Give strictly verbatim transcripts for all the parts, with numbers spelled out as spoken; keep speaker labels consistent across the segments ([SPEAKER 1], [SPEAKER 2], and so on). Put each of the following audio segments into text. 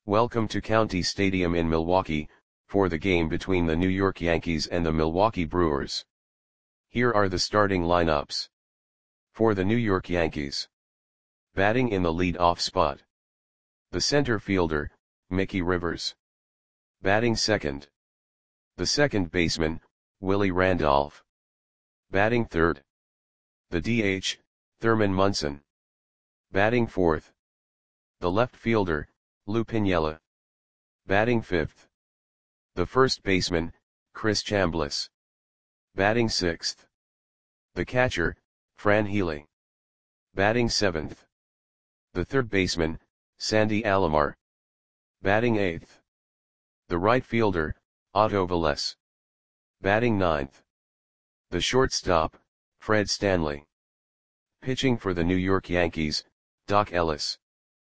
[SPEAKER 1] Welcome to County Stadium in Milwaukee, for the game between the New York Yankees and the Milwaukee Brewers. Here are the starting lineups. For the New York Yankees. Batting in the lead-off spot. The center fielder, Mickey Rivers. Batting second. The second baseman, Willie Randolph. Batting third. The D H, Thurman Munson. Batting fourth. The left fielder, Lou Piniella. Batting fifth. The first baseman, Chris Chambliss. Batting sixth. The catcher, Fran Healy. Batting seventh. The third baseman, Sandy Alomar. Batting eighth. The right fielder, Otto Velez. Batting ninth. The shortstop, Fred Stanley. Pitching for the New York Yankees, Doc Ellis.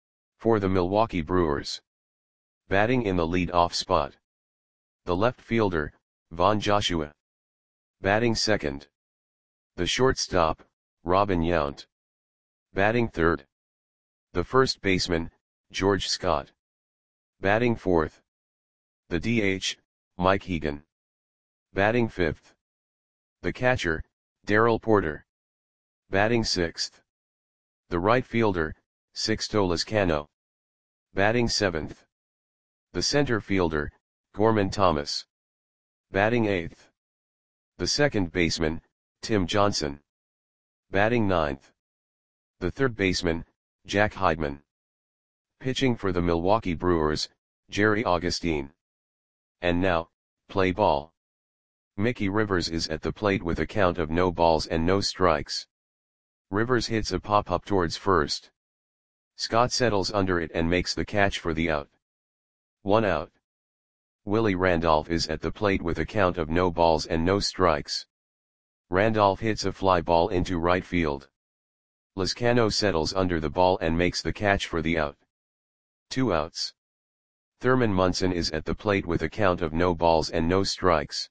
[SPEAKER 1] For the Milwaukee Brewers. Batting in the lead-off spot. The left fielder, Von Joshua. Batting second. The shortstop, Robin Yount. Batting third. The first baseman, George Scott. Batting fourth. The D H, Mike Egan. Batting fifth. The catcher, Darrell Porter. Batting sixth. The right fielder, Sixto Lezcano. Batting seventh. The center fielder, Gorman Thomas. Batting eighth. The second baseman, Tim Johnson. Batting ninth. The third baseman, Jack Heidman. Pitching for the Milwaukee Brewers, Jerry Augustine. And now, play ball. Mickey Rivers is at the plate with a count of no balls and no strikes. Rivers hits a pop-up towards first. Scott settles under it and makes the catch for the out. One out. Willie Randolph is at the plate with a count of no balls and no strikes. Randolph hits a fly ball into right field. Lezcano settles under the ball and makes the catch for the out. Two outs. Thurman Munson is at the plate with a count of no balls and no strikes.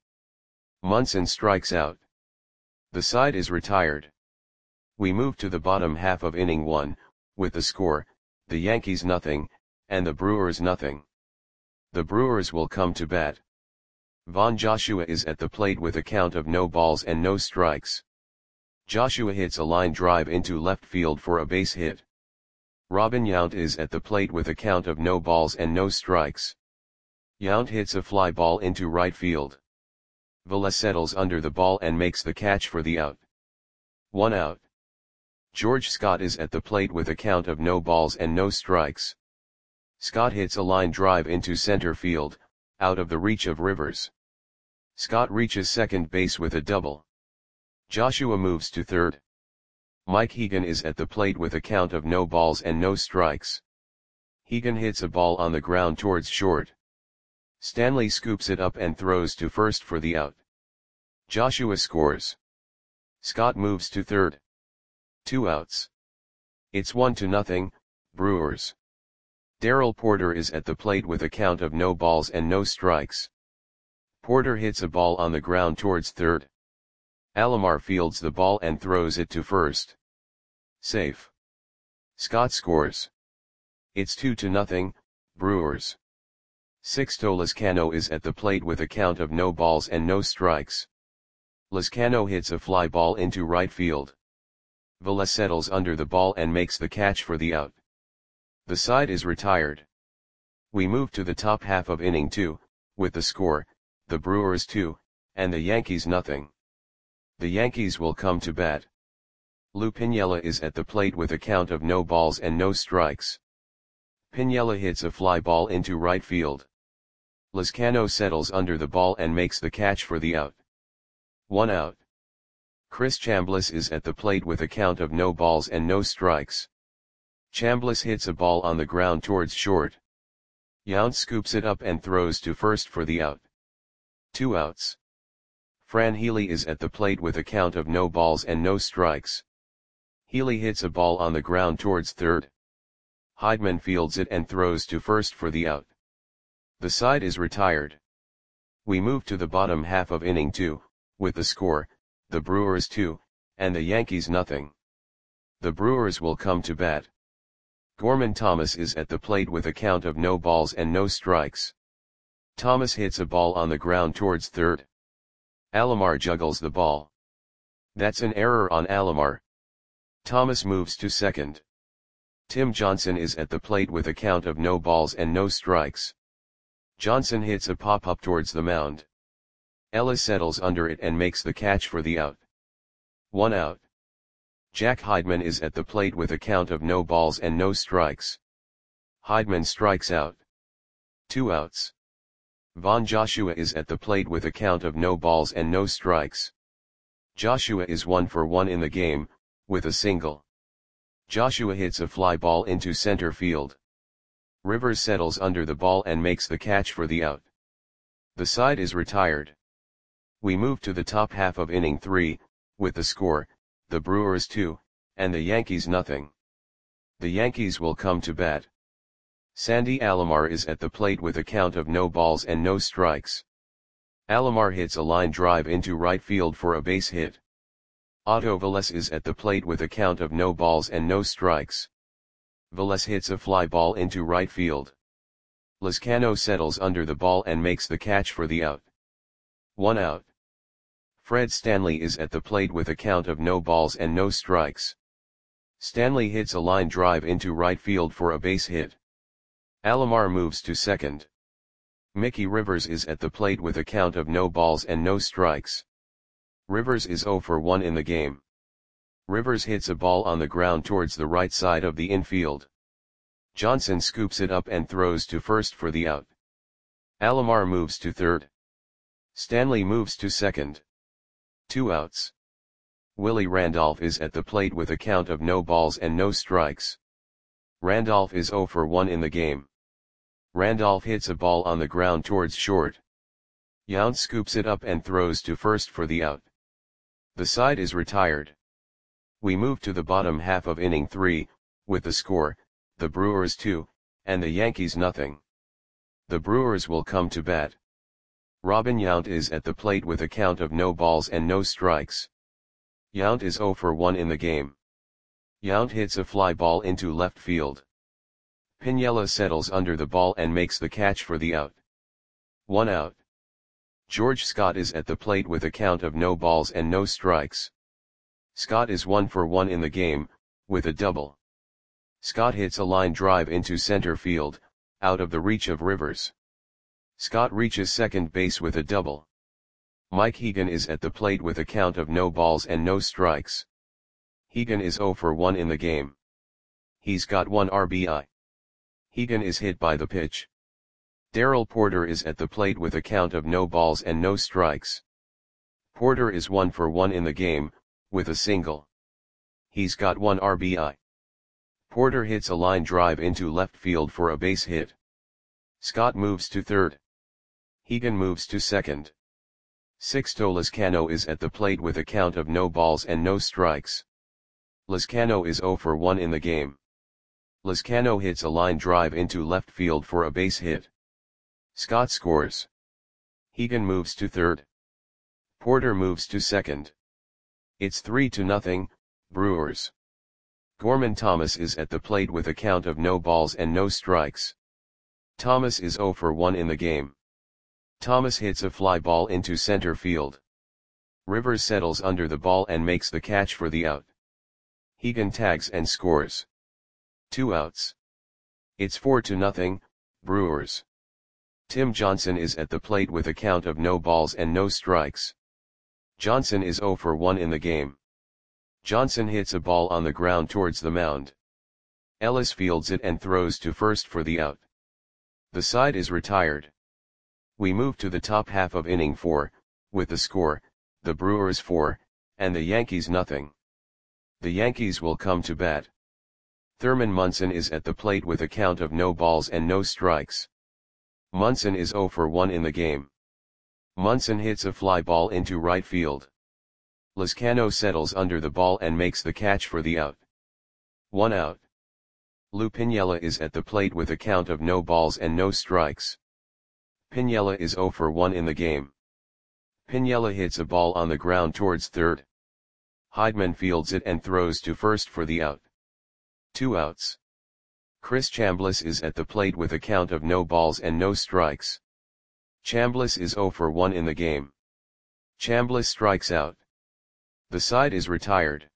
[SPEAKER 1] Munson strikes out. The side is retired. We move to the bottom half of inning one, with the score, the Yankees nothing, and the Brewers nothing. The Brewers will come to bat. Von Joshua is at the plate with a count of no balls and no strikes. Joshua hits a line drive into left field for a base hit. Robin Yount is at the plate with a count of no balls and no strikes. Yount hits a fly ball into right field. Velez settles under the ball and makes the catch for the out. One out. George Scott is at the plate with a count of no balls and no strikes. Scott hits a line drive into center field, out of the reach of Rivers. Scott reaches second base with a double. Joshua moves to third. Mike Egan is at the plate with a count of no balls and no strikes. Egan hits a ball on the ground towards short. Stanley scoops it up and throws to first for the out. Joshua scores. Scott moves to third. Two outs. It's one to nothing, Brewers. Darrell Porter is at the plate with a count of no balls and no strikes. Porter hits a ball on the ground towards third. Alomar fields the ball and throws it to first. Safe. Scott scores. It's two to nothing, Brewers. Sixto Lezcano is at the plate with a count of no balls and no strikes. Lezcano hits a fly ball into right field. Velez settles under the ball and makes the catch for the out. The side is retired. We move to the top half of inning two, with the score, the Brewers two, and the Yankees nothing. The Yankees will come to bat. Lou Piniella is at the plate with a count of no balls and no strikes. Piniella hits a fly ball into right field. Lezcano settles under the ball and makes the catch for the out. One out. Chris Chambliss is at the plate with a count of no balls and no strikes. Chambliss hits a ball on the ground towards short. Yount scoops it up and throws to first for the out. Two outs. Fran Healy is at the plate with a count of no balls and no strikes. Healy hits a ball on the ground towards third. Heidman fields it and throws to first for the out. The side is retired. We move to the bottom half of inning two, with the score, the Brewers two, and the Yankees nothing. The Brewers will come to bat. Gorman Thomas is at the plate with a count of no balls and no strikes. Thomas hits a ball on the ground towards third. Alomar juggles the ball. That's an error on Alomar. Thomas moves to second. Tim Johnson is at the plate with a count of no balls and no strikes. Johnson hits a pop-up towards the mound. Ellis settles under it and makes the catch for the out. One out. Jack Heidman is at the plate with a count of no balls and no strikes. Heidman strikes out. Two outs. Von Joshua is at the plate with a count of no balls and no strikes. Joshua is one for one in the game, with a single. Joshua hits a fly ball into center field. Rivers settles under the ball and makes the catch for the out. The side is retired. We move to the top half of inning three, with the score, the Brewers two, and the Yankees nothing. The Yankees will come to bat. Sandy Alomar is at the plate with a count of no balls and no strikes. Alomar hits a line drive into right field for a base hit. Otto Velez is at the plate with a count of no balls and no strikes. Velez hits a fly ball into right field. Lizcano settles under the ball and makes the catch for the out. One out. Fred Stanley is at the plate with a count of no balls and no strikes. Stanley hits a line drive into right field for a base hit. Alomar moves to second. Mickey Rivers is at the plate with a count of no balls and no strikes. Rivers is zero for one in the game. Rivers hits a ball on the ground towards the right side of the infield. Johnson scoops it up and throws to first for the out. Alomar moves to third. Stanley moves to second. Two outs. Willie Randolph is at the plate with a count of no balls and no strikes. Randolph is zero for one in the game. Randolph hits a ball on the ground towards short. Yount scoops it up and throws to first for the out. The side is retired. We move to the bottom half of inning three, with the score, the Brewers two, and the Yankees nothing. The Brewers will come to bat. Robin Yount is at the plate with a count of no balls and no strikes. Yount is zero for one in the game. Yount hits a fly ball into left field. Piniella settles under the ball and makes the catch for the out. One out. George Scott is at the plate with a count of no balls and no strikes. Scott is one for one in the game, with a double. Scott hits a line drive into center field, out of the reach of Rivers. Scott reaches second base with a double. Mike Hegan is at the plate with a count of no balls and no strikes. Hegan is zero for one in the game. He's got one R B I. Hegan is hit by the pitch. Darrell Porter is at the plate with a count of no balls and no strikes. Porter is one for one in the game, with a single. He's got one R B I. Porter hits a line drive into left field for a base hit. Scott moves to third. Hegan moves to second. Sixto Lizcano is at the plate with a count of no balls and no strikes. Lizcano is zero for one in the game. Lizcano hits a line drive into left field for a base hit. Scott scores. Hegan moves to third. Porter moves to second. It's three to nothing, Brewers. Gorman Thomas is at the plate with a count of no balls and no strikes. Thomas is zero for one in the game. Thomas hits a fly ball into center field. Rivers settles under the ball and makes the catch for the out. Hegan tags and scores. Two outs. It's four to nothing, Brewers. Tim Johnson is at the plate with a count of no balls and no strikes. Johnson is zero for one in the game. Johnson hits a ball on the ground towards the mound. Ellis fields it and throws to first for the out. The side is retired. We move to the top half of inning four, with the score, the Brewers four, and the Yankees nothing. The Yankees will come to bat. Thurman Munson is at the plate with a count of no balls and no strikes. Munson is zero for one in the game. Munson hits a fly ball into right field. Lizcano settles under the ball and makes the catch for the out. One out. Lou Piniella is at the plate with a count of no balls and no strikes. Piniella is zero for one in the game. Piniella hits a ball on the ground towards third. Heidman fields it and throws to first for the out. Two outs. Chris Chambliss is at the plate with a count of no balls and no strikes. Chambliss is zero for one in the game. Chambliss strikes out. The side is retired.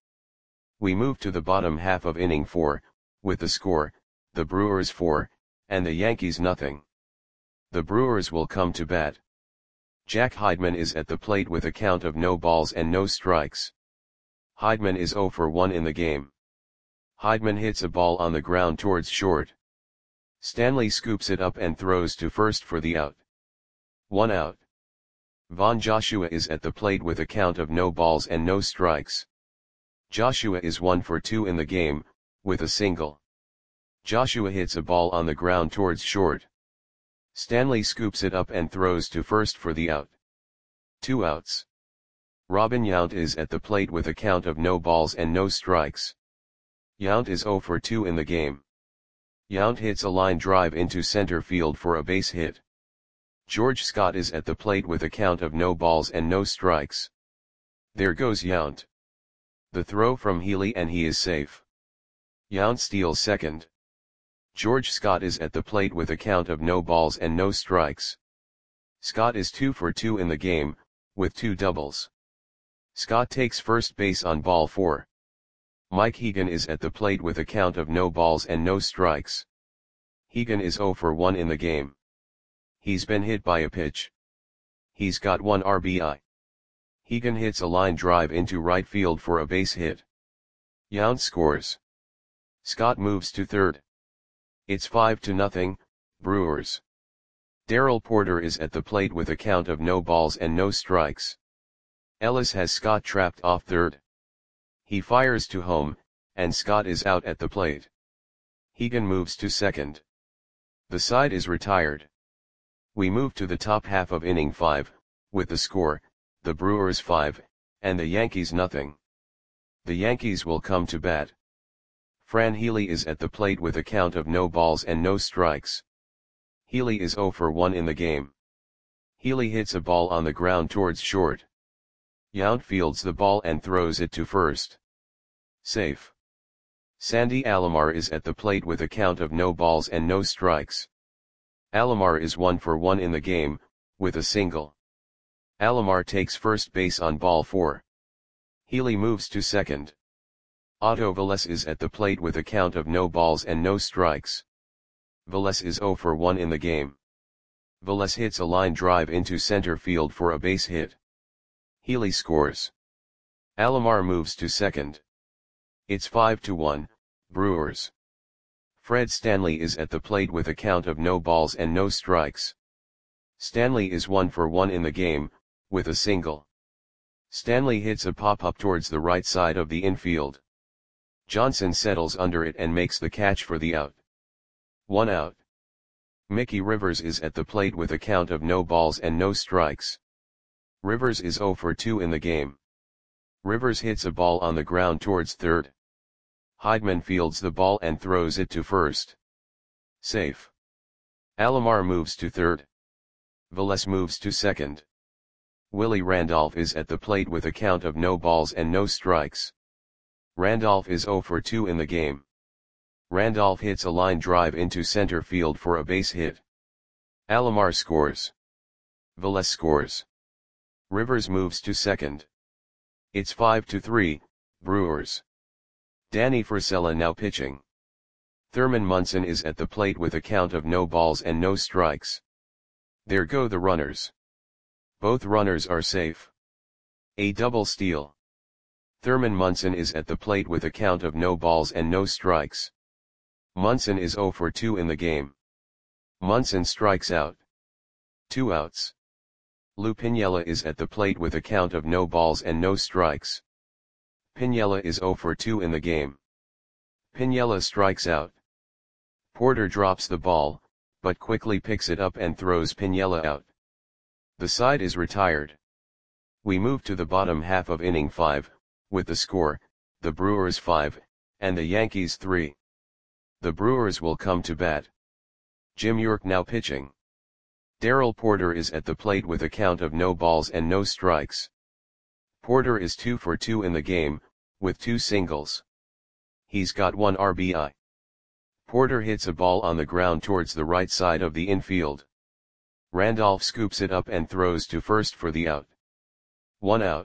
[SPEAKER 1] We move to the bottom half of inning four, with the score, the Brewers four, and the Yankees nothing. The Brewers will come to bat. Jack Heidman is at the plate with a count of no balls and no strikes. Heidman is zero for one in the game. Heidman hits a ball on the ground towards short. Stanley scoops it up and throws to first for the out. One out. Von Joshua is at the plate with a count of no balls and no strikes. Joshua is one for two in the game, with a single. Joshua hits a ball on the ground towards short. Stanley scoops it up and throws to first for the out. Two outs. Robin Yount is at the plate with a count of no balls and no strikes. Yount is zero for two in the game. Yount hits a line drive into center field for a base hit. George Scott is at the plate with a count of no balls and no strikes. There goes Yount. The throw from Healy and he is safe. Yount steals second. George Scott is at the plate with a count of no balls and no strikes. Scott is two for two in the game, with two doubles. Scott takes first base on ball four. Mike Hegan is at the plate with a count of no balls and no strikes. Hegan is zero for one in the game. He's been hit by a pitch. He's got one R B I. Hegan hits a line drive into right field for a base hit. Yount scores. Scott moves to third. It's five to nothing, Brewers. Darrell Porter is at the plate with a count of no balls and no strikes. Ellis has Scott trapped off third. He fires to home, and Scott is out at the plate. Hegan moves to second. The side is retired. We move to the top half of inning five, with the score, the Brewers five, and the Yankees nothing. The Yankees will come to bat. Fran Healy is at the plate with a count of no balls and no strikes. Healy is zero for one in the game. Healy hits a ball on the ground towards short. Yount fields the ball and throws it to first. Safe. Sandy Alomar is at the plate with a count of no balls and no strikes. Alomar is one for one in the game, with a single. Alomar takes first base on ball four. Healy moves to second. Otto Velez is at the plate with a count of no balls and no strikes. Velez is zero for one in the game. Velez hits a line drive into center field for a base hit. Healy scores. Alomar moves to second. It's five to one, Brewers. Fred Stanley is at the plate with a count of no balls and no strikes. Stanley is one for one in the game, with a single. Stanley hits a pop-up towards the right side of the infield. Johnson settles under it and makes the catch for the out. One out. Mickey Rivers is at the plate with a count of no balls and no strikes. Rivers is zero for two in the game. Rivers hits a ball on the ground towards third. Heidman fields the ball and throws it to first. Safe. Alomar moves to third. Velez moves to second. Willie Randolph is at the plate with a count of no balls and no strikes. Randolph is zero for two in the game. Randolph hits a line drive into center field for a base hit. Alomar scores. Velez scores. Rivers moves to second. It's five to three, Brewers. Danny Frisella now pitching. Thurman Munson is at the plate with a count of no balls and no strikes. There go the runners. Both runners are safe. A double steal. Thurman Munson is at the plate with a count of no balls and no strikes. Munson is zero for two in the game. Munson strikes out. Two outs. Lou Piniella is at the plate with a count of no balls and no strikes. Piniella is zero for two in the game. Piniella strikes out. Porter drops the ball, but quickly picks it up and throws Piniella out. The side is retired. We move to the bottom half of inning five, with the score, the Brewers five, and the Yankees three. The Brewers will come to bat. Jim York now pitching. Darrell Porter is at the plate with a count of no balls and no strikes. Porter is two for two in the game, with two singles. He's got one R B I. Porter hits a ball on the ground towards the right side of the infield. Randolph scoops it up and throws to first for the out. One out.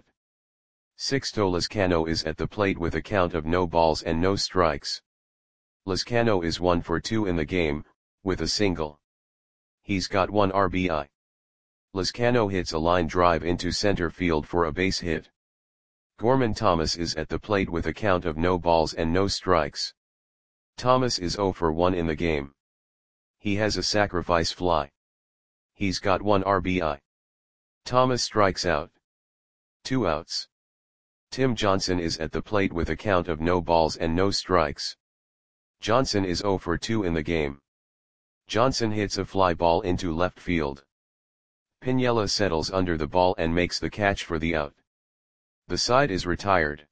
[SPEAKER 1] Sixto Lezcano is at the plate with a count of no balls and no strikes. Lezcano is one for two in the game, with a single. He's got one R B I. Lezcano hits a line drive into center field for a base hit. Gorman Thomas is at the plate with a count of no balls and no strikes. Thomas is zero for one in the game. He has a sacrifice fly. He's got one R B I. Thomas strikes out. Two outs. Tim Johnson is at the plate with a count of no balls and no strikes. Johnson is zero for two in the game. Johnson hits a fly ball into left field. Piniella settles under the ball and makes the catch for the out. The side is retired.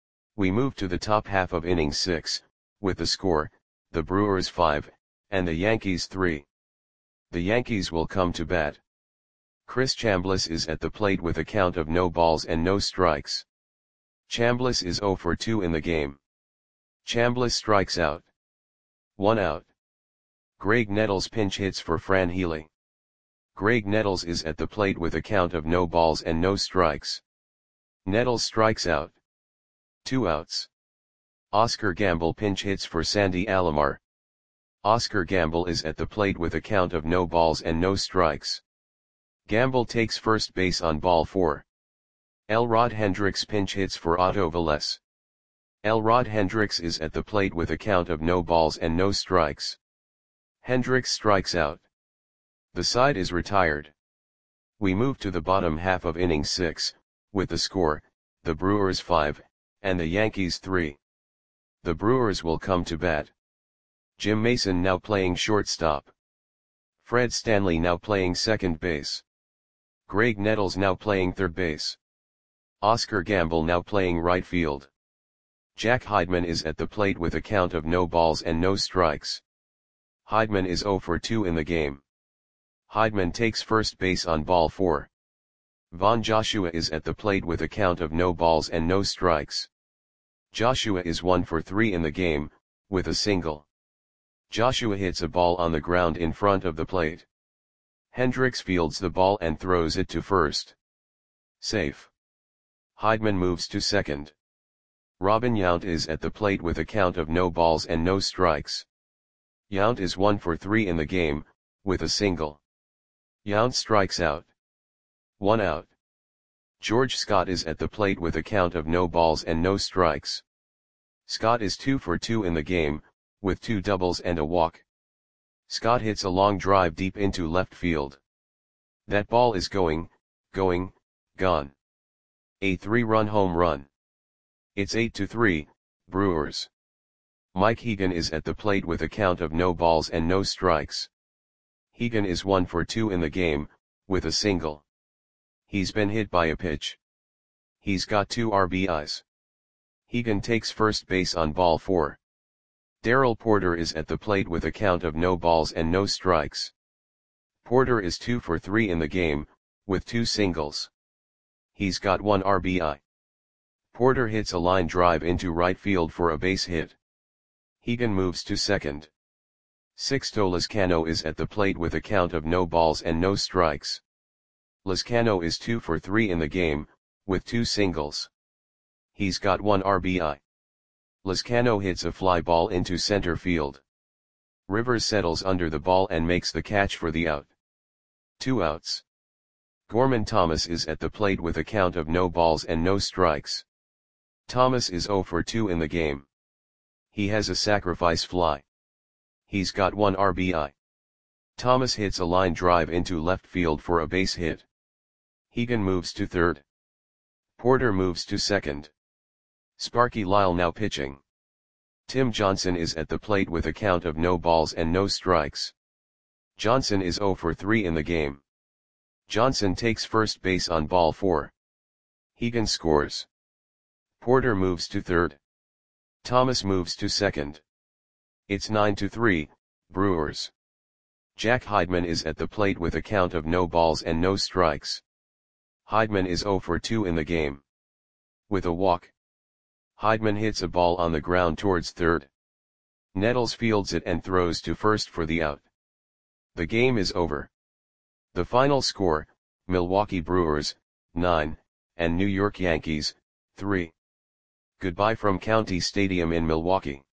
[SPEAKER 1] We move to the top half of inning six, with the score, the Brewers five, and the Yankees three. The Yankees will come to bat. Chris Chambliss is at the plate with a count of no balls and no strikes. Chambliss is zero for two in the game. Chambliss strikes out. One out. Greg Nettles pinch hits for Fran Healy. Greg Nettles is at the plate with a count of no balls and no strikes. Nettles strikes out. Two outs. Oscar Gamble pinch hits for Sandy Alomar. Oscar Gamble is at the plate with a count of no balls and no strikes. Gamble takes first base on ball four. Elrod Hendricks pinch hits for Otto Velez. Elrod Hendricks is at the plate with a count of no balls and no strikes. Hendricks strikes out. The side is retired. We move to the bottom half of inning six, with the score, the Brewers five, and the Yankees three. The Brewers will come to bat. Jim Mason now playing shortstop. Fred Stanley now playing second base. Greg Nettles now playing third base. Oscar Gamble now playing right field. Jack Heidman is at the plate with a count of no balls and no strikes. Heidman is zero for two in the game. Heidman takes first base on ball four. Von Joshua is at the plate with a count of no balls and no strikes. Joshua is one for three in the game, with a single. Joshua hits a ball on the ground in front of the plate. Hendricks fields the ball and throws it to first. Safe. Heidman moves to second. Robin Yount is at the plate with a count of no balls and no strikes. Yount is one for three in the game, with a single. Yount strikes out. One out. George Scott is at the plate with a count of no balls and no strikes. Scott is two for two in the game, with two doubles and a walk. Scott hits a long drive deep into left field. That ball is going, going, gone. A three-run home run. It's eight to three, Brewers. Mike Hegan is at the plate with a count of no balls and no strikes. Hegan is one for two in the game, with a single. He's been hit by a pitch. He's got two R B Is. Hegan takes first base on ball four. Darrell Porter is at the plate with a count of no balls and no strikes. Porter is two for three in the game, with two singles. He's got one R B I. Porter hits a line drive into right field for a base hit. Hegan moves to second. Sixto Lezcano is at the plate with a count of no balls and no strikes. Lezcano is two for three in the game, with two singles. He's got one R B I. Lezcano hits a fly ball into center field. Rivers settles under the ball and makes the catch for the out. Two outs. Gorman Thomas is at the plate with a count of no balls and no strikes. Thomas is zero for two in the game. He has a sacrifice fly. He's got one R B I. Thomas hits a line drive into left field for a base hit. Hegan moves to third. Porter moves to second. Sparky Lyle now pitching. Tim Johnson is at the plate with a count of no balls and no strikes. Johnson is zero for three in the game. Johnson takes first base on ball four. Hegan scores. Porter moves to third. Thomas moves to second. It's nine to three, Brewers. Jack Heidman is at the plate with a count of no balls and no strikes. Heidman is zero for two in the game. With a walk. Heidman hits a ball on the ground towards third. Nettles fields it and throws to first for the out. The game is over. The final score, Milwaukee Brewers, nine, and New York Yankees, three. Goodbye from County Stadium in Milwaukee.